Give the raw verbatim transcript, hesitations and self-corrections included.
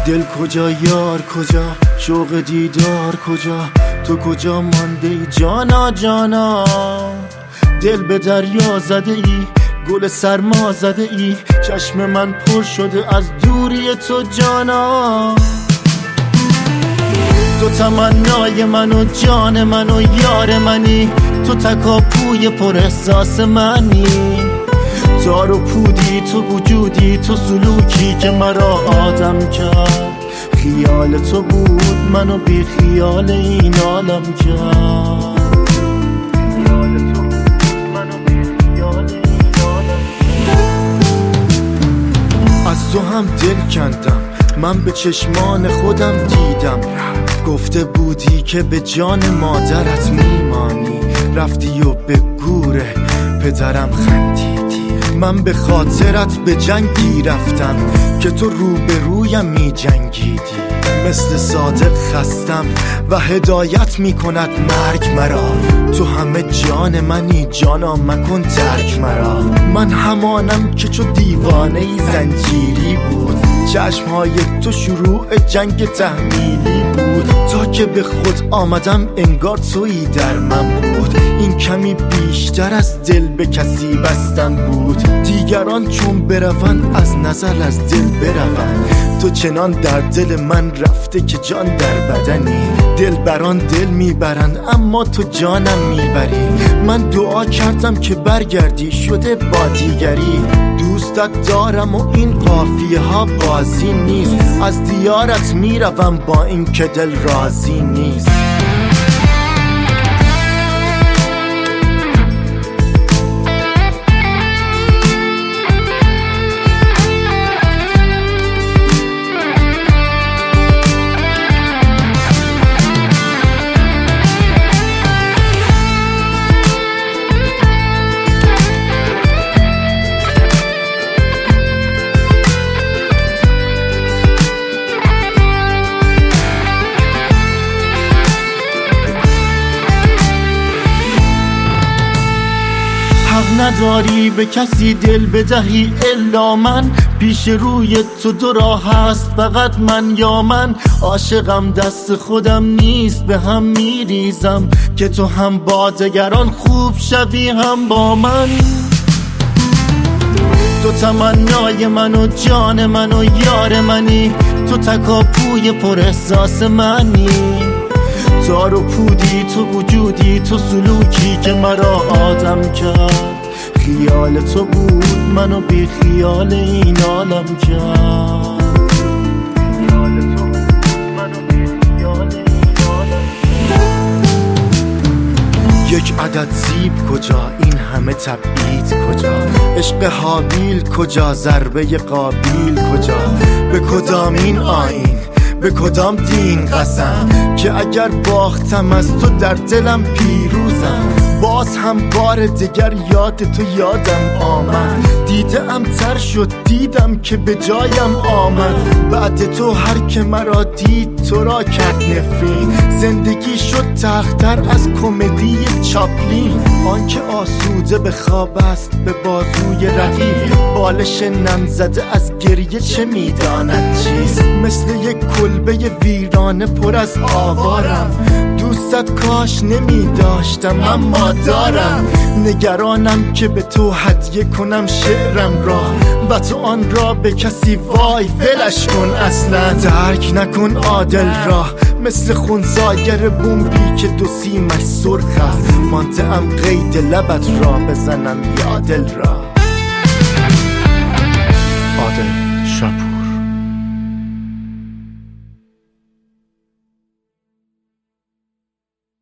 دل کجا یار کجا، شوق دیدار کجا، تو کجا مانده ای جانا جانا. دل به دریا زده ای، گل سرما زده ای، چشم من پر شده از دوری تو جانا. تو تمنای من و جان من و یار منی، تو تکاپوی پر احساس منی. تار و پودی تو وجودی، تو سلوکی که مرا آدم کرد. خیال تو بود منو بی خیال این عالم کرد. خیال تو بود منو بی خیال این عالم کرد. از تو هم دل کندم من، به چشمان خودم دیدم. گفته بودی که به جان مادرت میمانی، رفتی و به گور پدرم خندیدی. من به خاطرت به جنگی رفتم که تو روبرویم می جنگیدی. مثل صادق خستم و هدایت می کند مرگ مرا. تو همه جان منی جانا، مکن ترک مرا. من همانم که چو دیوانه ای زنجیری بود، چشمهای تو شروع جنگ تحمیلی بود. تا که به خود آمدم انگار تویی در من بود. این کمی بیشتر از دل به کسی بستن بود. دیگران چون برون از نظر از دل برون. تو چنان در دل من رفته که جان در بدنی. دل بران دل میبرند اما تو جانم میبری. من دعا کردم که برگردی، شده با دیگری. دوستت دارم و این قافیه ها بازی نیست. از دیارت میروم با این که دل راضی نیست. نداری به کسی دل بدهی الا من. پیش روی تو دو راه هست فقط من یا من. عاشقم دست خودم نیست، به هم میریزم که تو هم با دگران خوب شوی هم با من. تو تمنای من و جان من و یار منی، تو تکاپوی پر احساس منی. تار و پودی تو وجودی، تو سلوکی که مرا آدم کرد. خیال تو بود منو بی خیال این عالم کرد. خیال تو بود منو بی خیال این عالم کرد. یک عدد سیب کجا، این همه تبعید کجا. عشق حابیل کجا، ضربه قابیل کجا. به کدام این آیین، به کدام دین قسم که اگر باختم از تو در دلم پیروزم. باز هم بار دیگر یاد تو یادم آمد. دیدم تر شد دیدم که به جایم آمد. بعد تو هر که مرا دید تو را کرد نفرین. زندگی شد تختر از کمدی چاپلین. آن که آسوده به خواب است به بازوی رقیب. بالش نم زده از گریه چه میداند چیست. مثل یک کلبه ویرانه پر از آوارم. دوستت کاش نمی داشتم اما دارم. نگرانم که به تو هدیه کنم شعرم را و تو آن را به کسی وای ولش کن. اصلا درک نکن عادل را، مثل خونزاگر بومبی که دو سیمش سرخ است. مانده ام قید لبت را بزنم یا دل را. عادل